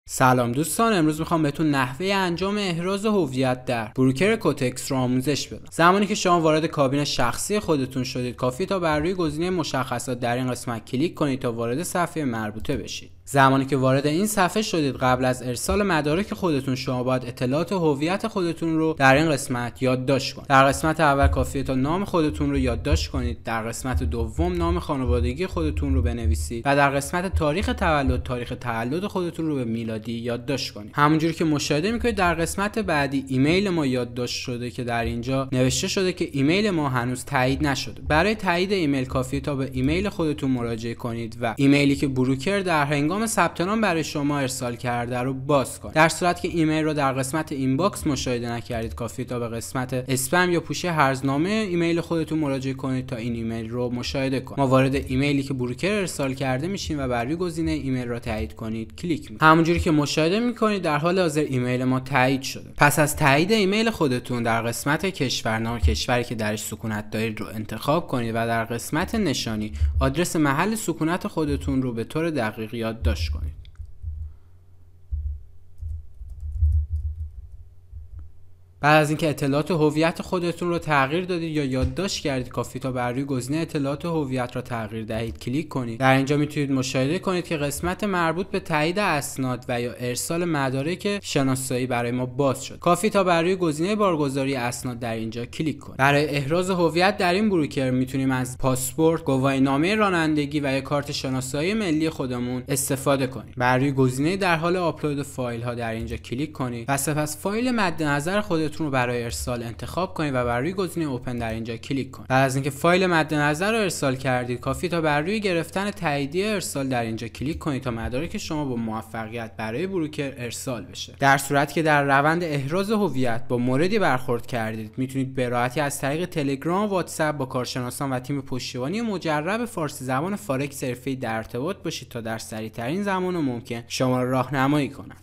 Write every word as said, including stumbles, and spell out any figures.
سلام دوستان، امروز میخوام بهتون نحوه انجام احراز هویت در بروکر کوتکس رو آموزش بدم. زمانی که شما وارد کابین شخصی خودتون شدید، کافی تا بر روی گزینه مشخصات در این قسمت کلیک کنید تا وارد صفحه مربوطه بشید. زمانی که وارد این صفحه شدید، قبل از ارسال مدارک خودتون شما باید اطلاعات هویت خودتون رو در این قسمت یادداشت کنید. در قسمت اول کافیه تا نام خودتون رو یادداشت کنید، در قسمت دوم نام خانوادگی خودتون رو بنویسید و در قسمت تاریخ تولد تاریخ تولد خودتون رو به میلادی یادداشت کنید. همونجوری که مشاهده میکنید در قسمت بعدی ایمیل ما یادداشت شده که در اینجا نوشته شده که ایمیل ما هنوز تایید نشده. برای تایید ایمیل کافیه تا به ایمیل خودتون مراجعه کنید و ایمیلی که بروکر در هنگام ثبت نام برای شما ارسال کرده رو باز کنید. در صورت که ایمیل رو در قسمت اینباکس مشاهده نکردید، کافیه تا به قسمت اسپم یا پوشه هرزنامه ایمیل خودتون مراجعه کنید تا این ایمیل رو مشاهده کنید. ما وارد ایمیلی که بروکر ارسال کرده میشیم و بر روی گزینه ایمیل را تایید کنید کلیک میکنید. همونجوری که مشاهده میکنید در حال حاضر ایمیل ما تایید شده. پس از تایید ایمیل خودتون در قسمت کشورنام کشوری که درش سکونت دارید رو انتخاب کنید و در قسمت نشانی آدرس محل سکونت خودتون رو به طور دقیق یادداشت کنید. بعد از اینکه اطلاعات هویت خودتون رو تغییر دادید یا یادداشت کردید، کافی تا بر روی گزینه اطلاعات هویت را تغییر دهید کلیک کنید. در اینجا میتونید مشاهده کنید که قسمت مربوط به تایید اسناد و یا ارسال مدارک شناسایی برای ما باز شد. کافی تا بر روی گزینه بارگذاری اسناد در اینجا کلیک کنید. برای احراز هویت در این بروکر میتونیم از پاسپورت، گواهینامه رانندگی و یا کارت شناسایی ملی خودمون استفاده کنیم. بر روی گزینه در حال آپلود فایل ها در اینجا کلیک کنید و سپس فایل مد نظر خودتون رو برای ارسال انتخاب کنید و بر روی گزینه اوپن در اینجا کلیک کنید. بعد از اینکه فایل مد نظر رو ارسال کردید، کافی تا بر روی گرفتن تاییدیه ارسال در اینجا کلیک کنید تا مدارک شما با موفقیت برای بروکر ارسال بشه. در صورتی که در روند احراز هویت با موردی برخورد کردید، میتونید به راحتی از طریق تلگرام، واتساپ با کارشناسان و تیم پشتیبانی مجرب فارسی زبان فارکس حرفه‌ای در ارتباط باشید تا در سریع‌ترین زمان ممکن شما را راهنمایی کنند.